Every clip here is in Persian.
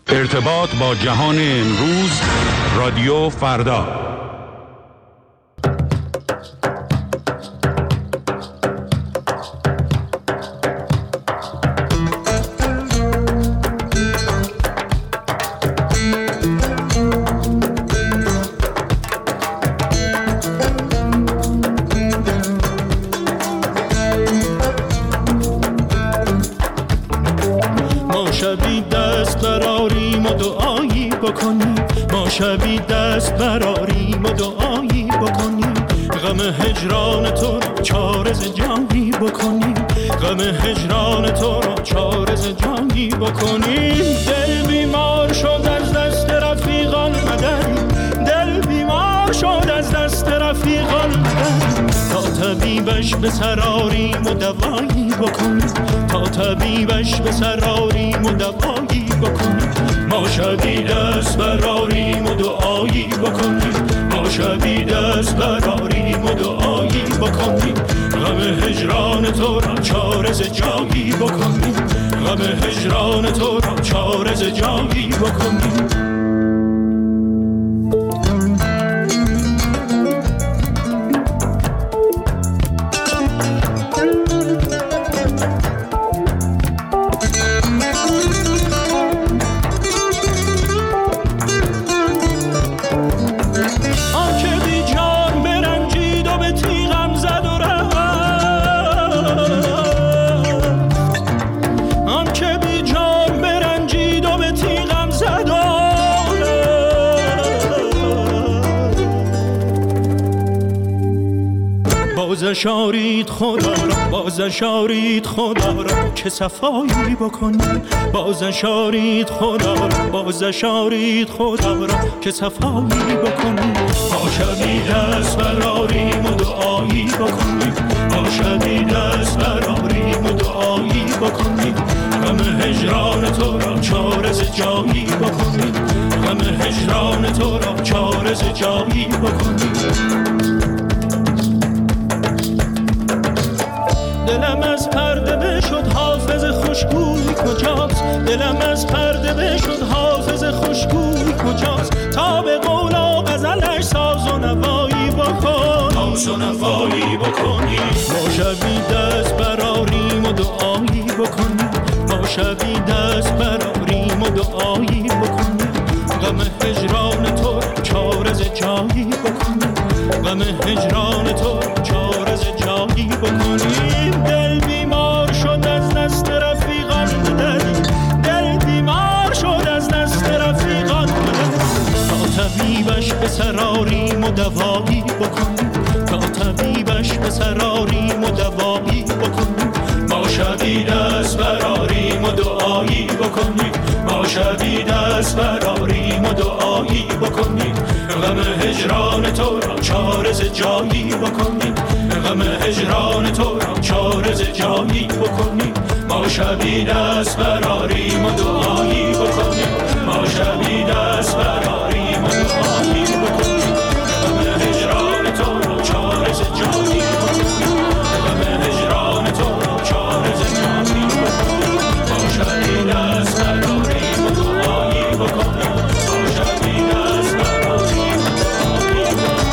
ارتباط با جهان امروز، رادیو فردا. شبی دست براریم و دعایی بکنیم، غم هجران تو را چارز جانی بکنیم، غم هجران تو را چارز جانی بکنیم. دل بیمار شد از دست رفیقان مدد، دل بیمار شد از دست رفیقان مدد، تا طبیبش به سراریم و دوایی بکنیم، تا طبیبش به سراریم و دوایی بکنیم. ما شبی دست براریم و دعایی بکنیم، ما شبی دست براریم و دعایی بکنیم، غم هجران تو را چارز جایی بکنیم، غم هجران تو را چارز جایی بکنیم. بازشارید خدا را، بازشارید خدا را که صفایی بکنیم، بازشارید خدا را، بازشارید خدا را که صفایی بکنیم. ما شبی دست براریم و دعایی بکنیم، ما شبی دست براریم و دعایی بکنیم، غم هجران تو را چارز جایی بکنیم، غم هجران تو را چارز جایی بکنیم. دلم از پرده بشد حافظ خوشگوی کجاست، دلم از پرده بشد حافظ خوشگوی کجاست، تا به قول و غزلش ساز و نوایی بکن، ساز و نوایی بکنی. ما شبی دست براریم و دعایی بکنیم، ما شبی دست براریم و دعایی بکنیم، غم هجران تو چارز جایی بکنیم، غم هجران تو چارز جایی بکنیم. دل بیمار شد از دست رفیقان مدد، دل بیمار شد از دست رفیقان مدد، تا طبیبش به سراریم و دوایی بکنیم، تا طبیبش به سراریم و دوایی بکنیم. ما شبی دست براریم و دعایی بکنیم، ما شبی دست براریم و دعایی بکنیم، غم هجران تو را چارز جایی بکنیم، غم هجران تو را چارز جایی بکنیم. ما شبی دست براریم و دعایی بکنیم، ما شبی دست براریم و دعایی بکنیم، غم هجران تو را چارز جایی بکنیم، غم هجران تو را چارز جایی بکنیم. ما شبی دست براریم و دعایی بکنیم، ما شبی دست براریم و دعایی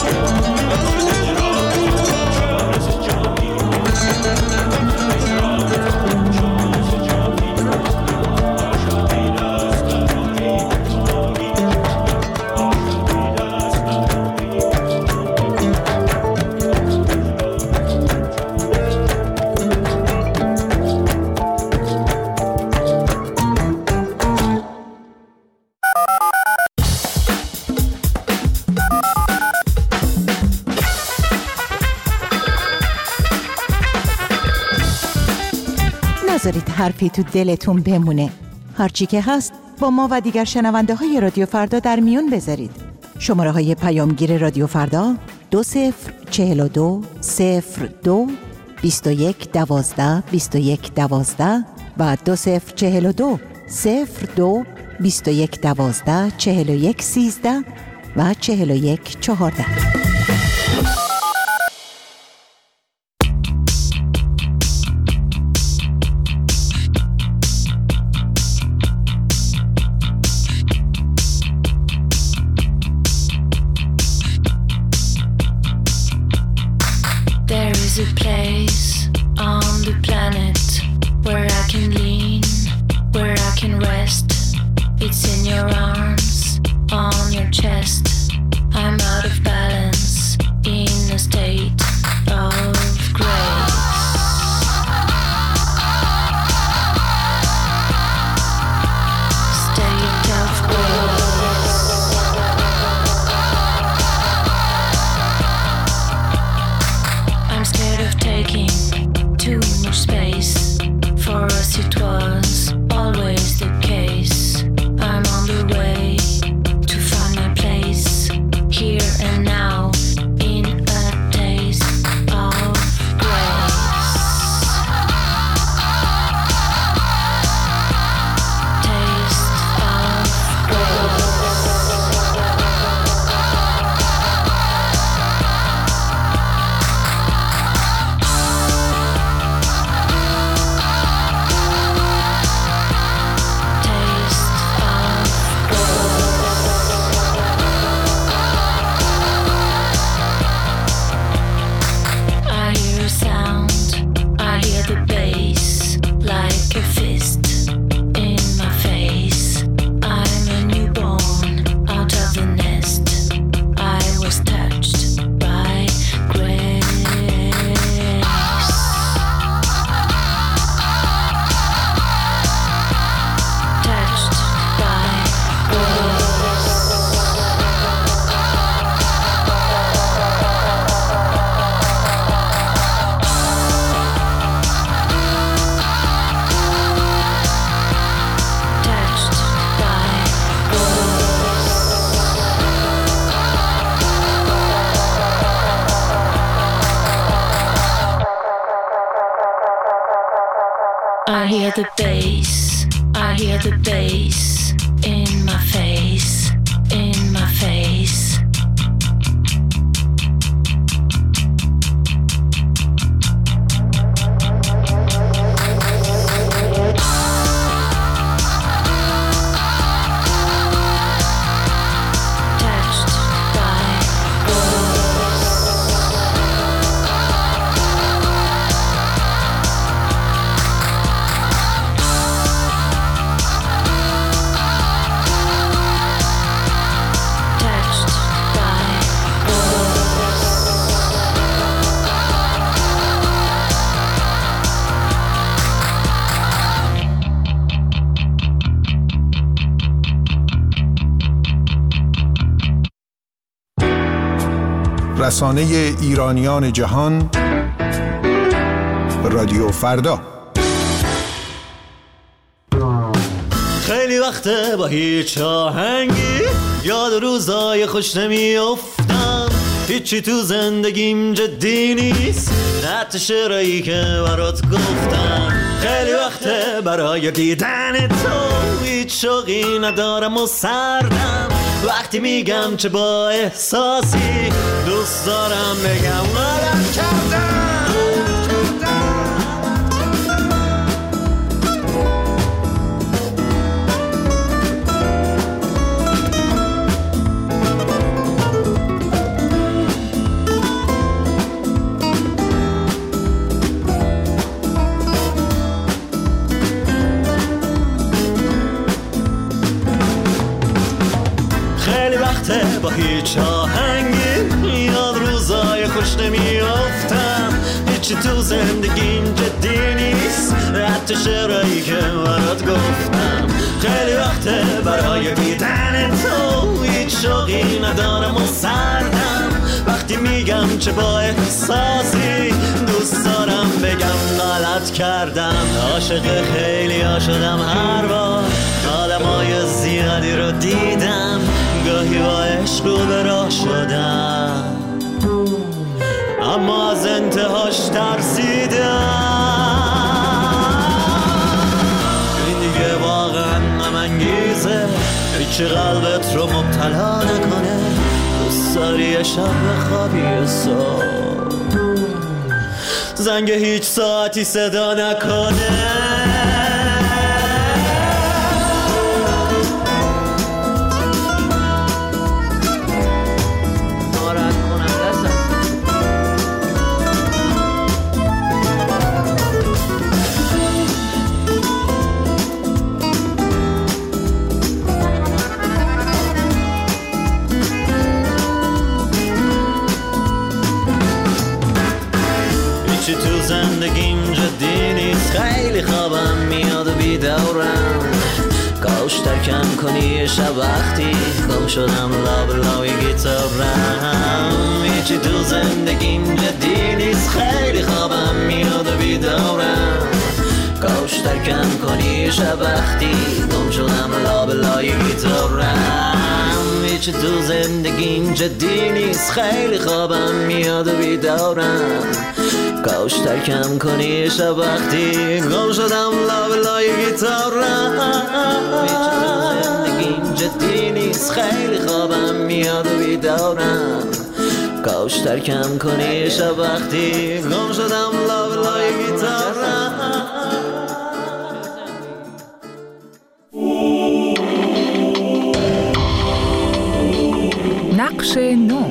نذارید حرفی تو دلتون بمونه. هرچی که هست با ما و دیگر شنونده های رادیو فردا در میون بذارید. شماره های پیامگیر رادیو فردا 2042 02 21 12 21 12 و 2042 02 21 12 41 13 و 41 14. can rest. It's in your arms, on your chest. I'm out of balance, in a state of grace. State of grace. I'm scared of taking too much space. For us it was always the case. I'm on the way to find my place, here and now, in a taste of grace. Taste of grace. I hear the bass, I hear the bass in my face, in my face. رسانه ایرانیان جهان رادیو فردا. خیلی وقته با هیچ آهنگی یاد روزای خوش نمیافتم، هیچی تو زندگیم جدی نیست، حتی شعرهایی که برات گفتم. خیلی وقته برای دیدن تو هیچ شوقی ندارم و سردم، وقتی میگم چه با احساسی دوست دارم بگم غلط کردم. با هیچ آهنگی یاد روزای خوش نمیافتم، هیچی تو زندگیم جدی نیست، حتی شعرهایی که برات گفتم. خیلی وقته برای دیدن تو هیچ شوقی ندارم و سردم، وقتی میگم چه با احساسی دوست دارم بگم غلط کردم. عاشق خیلی ها شدم هر بار، آدمای زیادی رو دیدم، گاهی با عشق رو به راه شدم، اما از انتهاش ترسیدم. این دیگه واقعا غم انگیزه، هیچی قلبت رو مبتلا نکنه، دوست داری شب بخوابی صبح زنگ هیچ ساعتی صدا نکنه. کاش ترکم کنی شب وقتی گم شدم لابلای گیتارم. هیچی تو زندگیم جدی نیست، خیلی خوابم میاد و بیدارم. کاش ترکم کنی شب وقتی گم شدم لابلای گیتارم. هیچی تو زندگیم جدی نیست، خیلی خوابم میاد و بیدارم. کاش ترکم کنی شب وقتی گم شدم لابلای گیتارم. هیچی تو زندگیم جدی نیست، خیلی خوابم میاد و بیدارم. کاش ترکم کنی شب وقتی گم شدم لابلای گیتارم. نقش نو.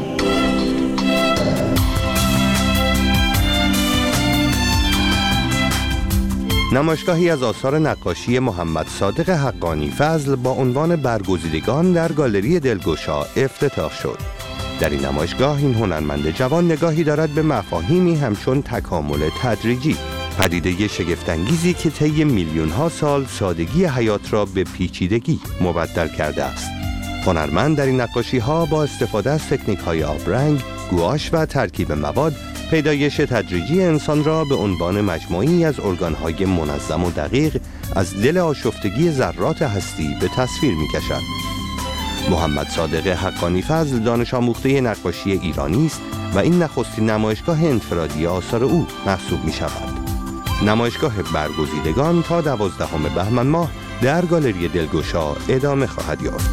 نمایشگاهی از آثار نقاشی محمد صادق حقانی فضل با عنوان برگزیدگان در گالری دلگشا افتتاح شد. در این نمایشگاه این هنرمند جوان نگاهی دارد به مفاهیمی همچون تکامل تدریجی، پدیده شگفت‌انگیزی که طی میلیون‌ها سال سادگی حیات را به پیچیدگی مبدل کرده است. هنرمند در این نقاشی‌ها با استفاده از تکنیک‌های آبرنگ، گواش و ترکیب مواد، پیدایش تدریجی انسان را به عنوان مجموعی از ارگان‌های منظم و دقیق از دل آشفتگی ذرات هستی به تصویر می‌کشد. محمد صادق حقانی فضل دانش آموخته نقاشی ایرانی است و این نخستین نمایشگاه انفرادی آثار او محسوب می‌شود. نمایشگاه برگزیدگان تا 12 بهمن ماه در گالری دلگشا ادامه خواهد یافت.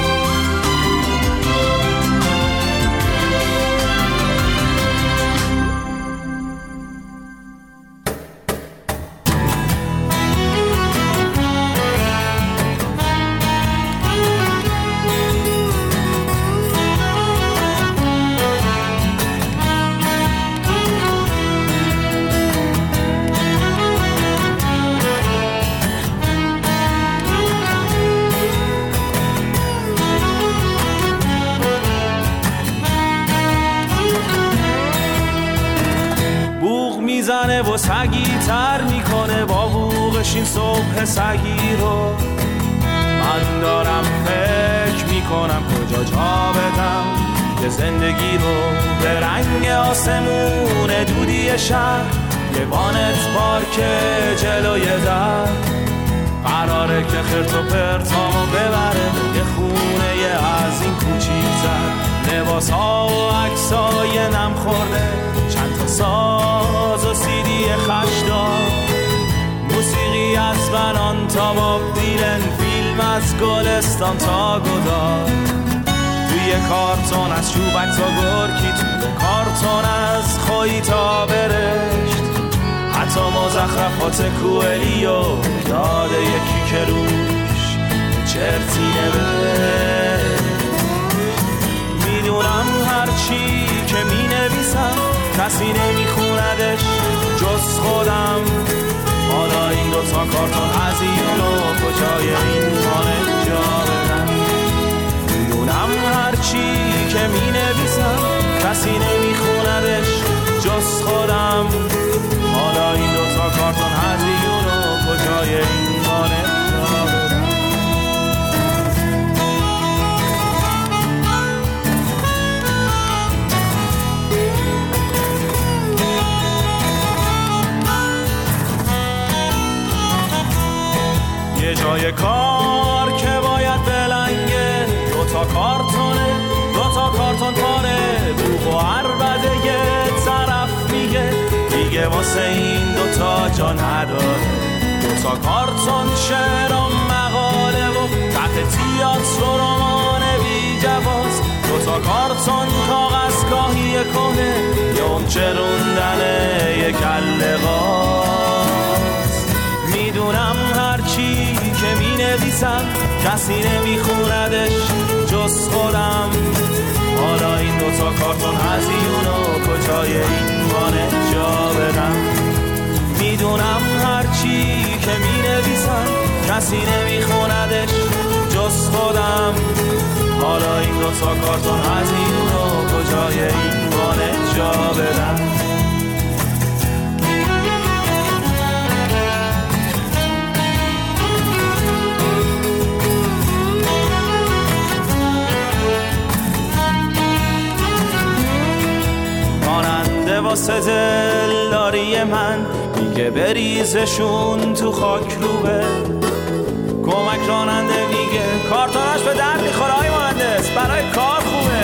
میزنه و سگی تر میکنه با بوغش این صبح سگی رو. من دارم فکر میکنم کجا جا بدم یه زندگی رو به رنگ آسمون دودی شهر، یه وانت پارک جلوی در. قراره که خرت و پرتامو ببره یه خونه از این کوچیک‌تر. لباس ها و عکس های نم خورده، چند تا ساز و سیدی خشدار، موسیقی از بنان تا باب دیلن، فیلم از گلستان تا گدار. توی کارتون از چوبک تا گرکی، توی کارتون از خویی تا برشت، حتی مزخرفات کوئلیو یاد یکی که روش چرتی نوشت. میدونم هرچی که می نویسم کسی نمیخوندش جز خودم. حالا این دوتا کارتون هزینو کجای این خانه جا بدم. میدونم هرچی که می نویسم کسی نمیخوندش جز خودم. حالا این دوتا کارتون هزینو کجای این خانه جا بدم. یه جای کار که باید بلنگه، دوتا کارتونه، دوتا کارتون پاره، بوق و عربده یه طرف میگه دیگه واسه این دوتا جا نداره. دوتا کارتون شعر و مقاله و قطع تیاتر و رمان بی جواز، دوتا کارتون کاغذگاهی کنه یه چروندن یه کله غاز. میدونم هرچی که می نویسم کسی نمیخوندش جز خودم. حالا این دوتا کارتون هزینو کجای این وانه جا بدم. میدونم هرچی که می نویسم کسی نمیخوندش جز خودم. حالا این دوتا کارتون هزینو کجای این وانه جا بدم. واسه دلداری من میگه بریزشون تو خاک روبه. کمک راننده میگه کارتوناش به درد میخوره های مهندس، برای کار خوبه.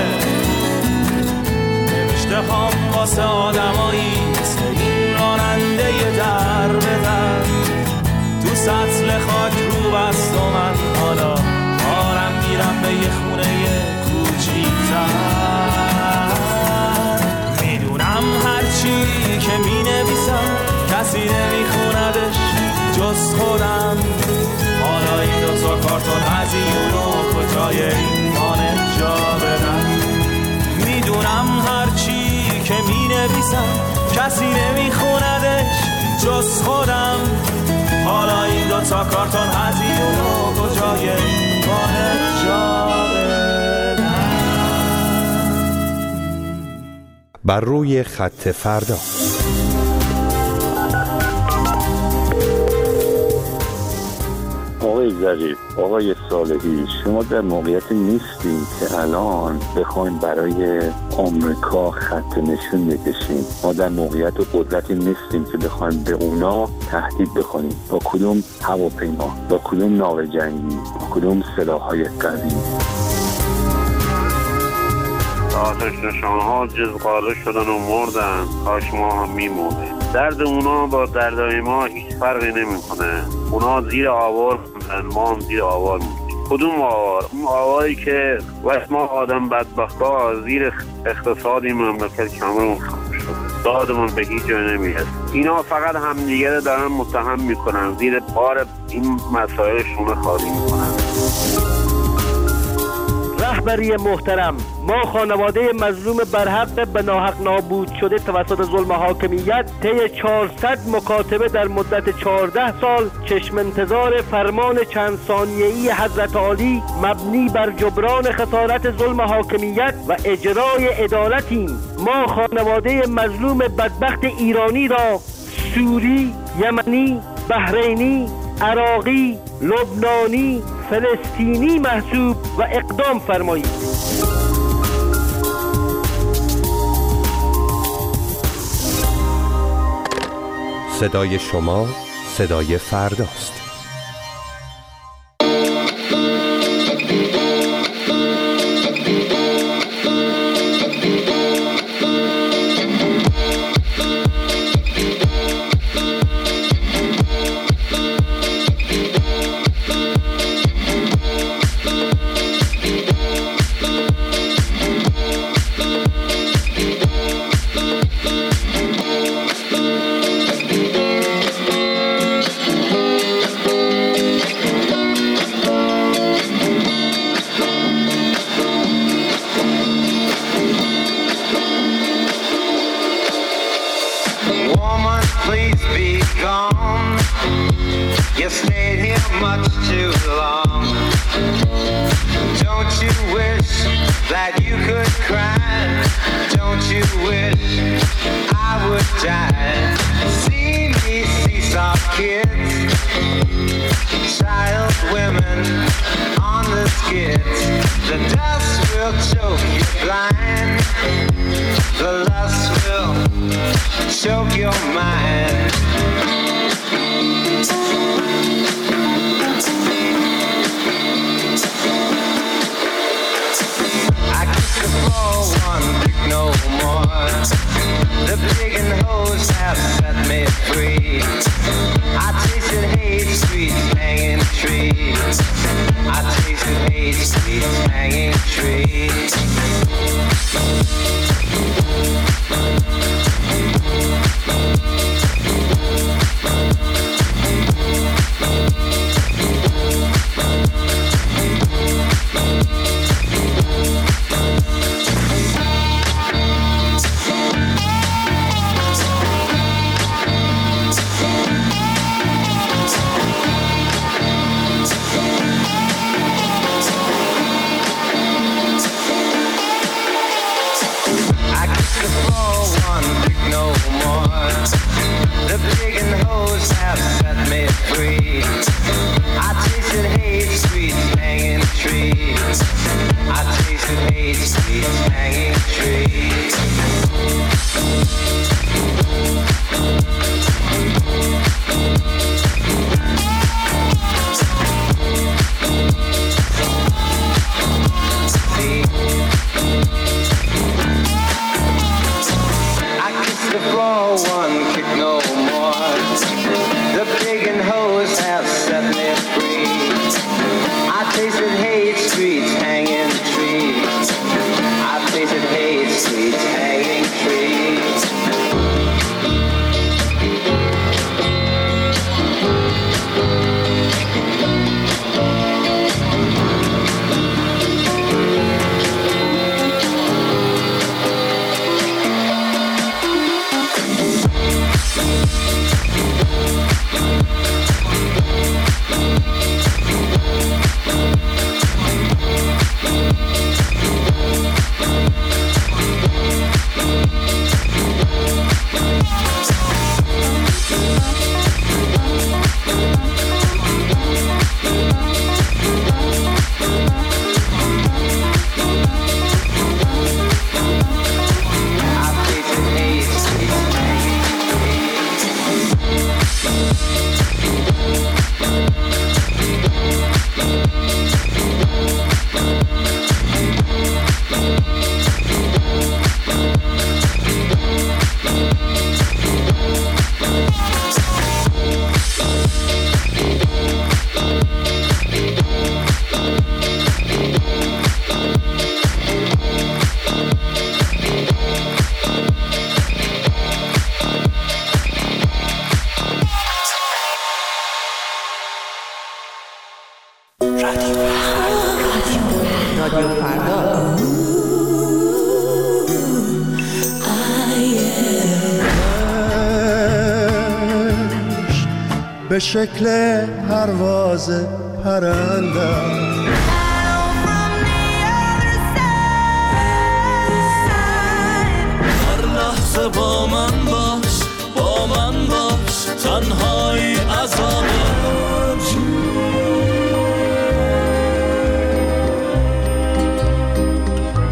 نوشته هم واسه آدمایی این راننده یه در به در تو سطل خاک رو بست و من حالا آرم میرم به یه خونه کوچیک‌تر. میدونم هرچی که مینویسم کسی نمیخوندش جز خودم. حالا این دوتا کارتون هزیون رو کجای این خانه جا بدم. میدونم هرچی که مینویسم کسی نمیخوندش جز خودم. حالا این دوتا کارتون هزیون رو کجای این خانه جا بدم. بر روی خط فردا. آقای ظریف، آقای صالحی، شما در موقعیتی نیستیم که الان بخوایم برای آمریکا خط نشون بکشیم. ما در موقعیت و قدرتی نیستیم که بخوایم به اونا تهدید بکنیم با کدوم هواپیما، با کدوم ناو جنگی، با کدوم سلاح‌های قوی. آتش نشان‌ها جزقاله شدن و مردن، کاش ما هم میموندیم. درد اونا با دردای ما هیچ فرقی نمیکنه. اونا زیر آوار موندن، ما هم زیر آوار موندیم. کدوم آوار؟ اون آواری که وقت ما آدم بدبختا زیر اقتصادی مملکت کامرون خم شد. دادمون به هیچ جای نمیرسه. اینا فقط همدیگه دارن متهم میکنن، زیر بار این مسائل شونه خالی میکنن. رهبری محترم، ما خانواده مظلوم برحق به ناحق نابود شده توسط ظلم حاکمیت طی 400 مکاتبه در مدت 14 سال چشم انتظار فرمان چند ثانیه‌ای حضرت عالی مبنی بر جبران خسارت ظلم حاکمیت و اجرای عدالتیم. ما خانواده مظلوم بدبخت ایرانی را سوری، یمنی، بحرینی، عراقی، لبنانی، فلسطینی محسوب و اقدام فرمایید. صدای شما صدای فرداست. hate, sweet hanging trees. tasted hate sweets hanging trees. I've tasted hate sweets hanging trees. به شکل پرواز پرنده هر لحظه با من باش تنهایی عذابه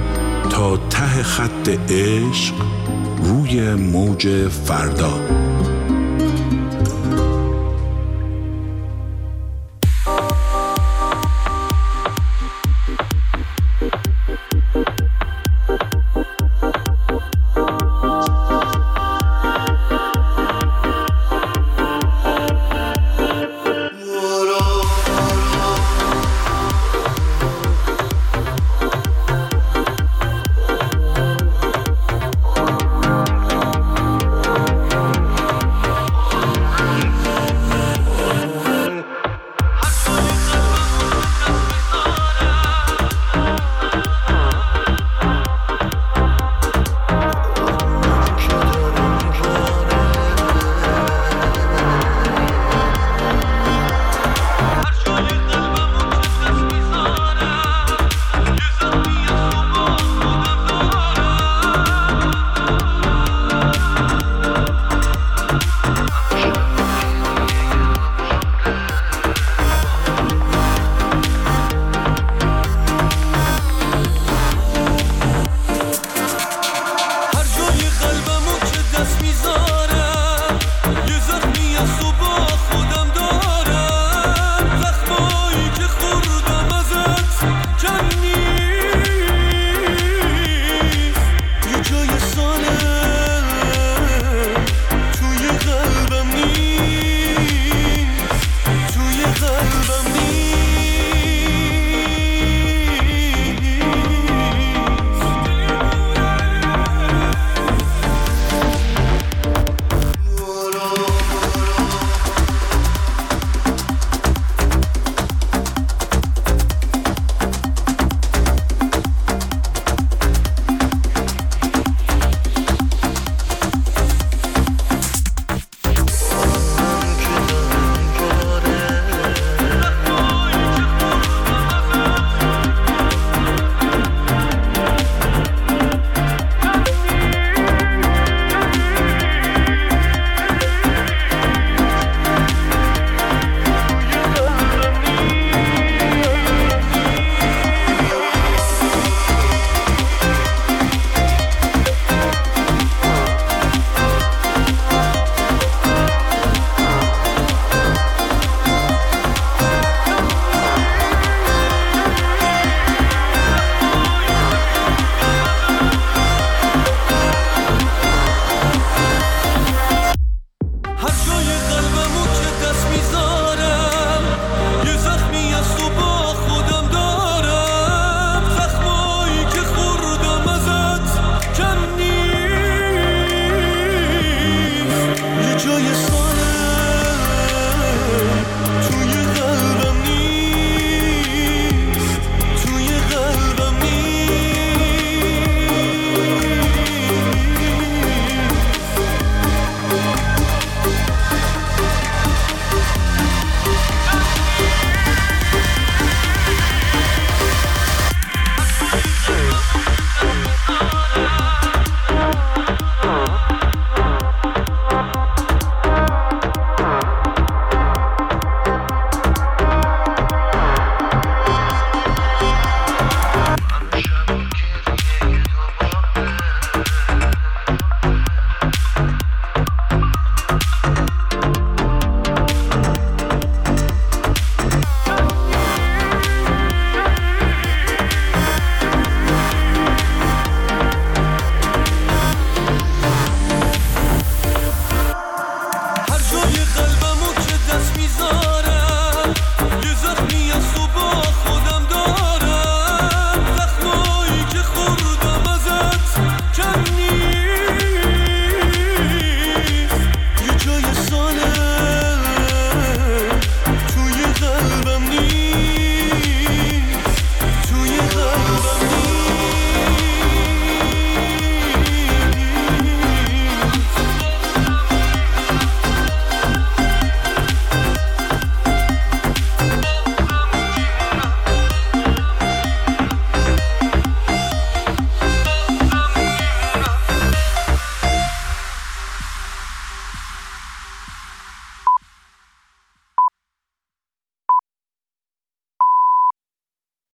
تا ته خط عشق روی موج فردا.